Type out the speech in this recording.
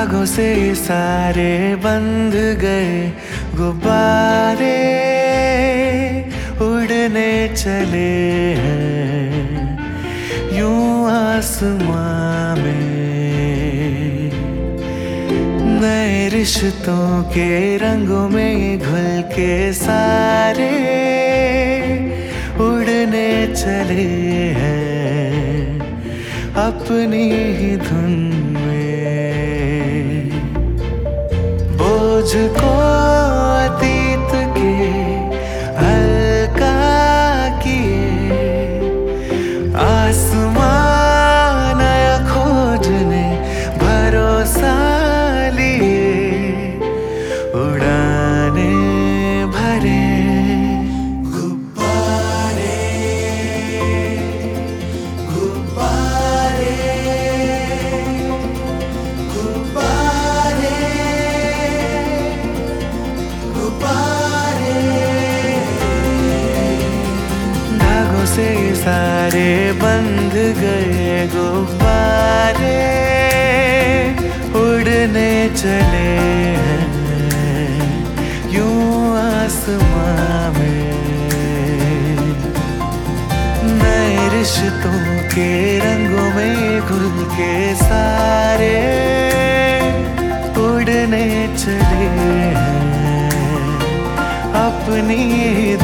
धागों से सारे बंध गए गुब्बारे उड़ने चले हैं यूं आसमां में। नए रिश्तों के रंगों में घुल के सारे उड़ने चले हैं अपनी ही धुन में। बोझ को अतीत के हल्का किए आसमान नया खोजने भरोसा लिए उड़ाने भरे से सारे बंध गए गुब्बारे उड़ने चले हैं यूं आसमां में। नए रिश्तों के रंगों में घुल के सारे उड़ने चले हैं अपनी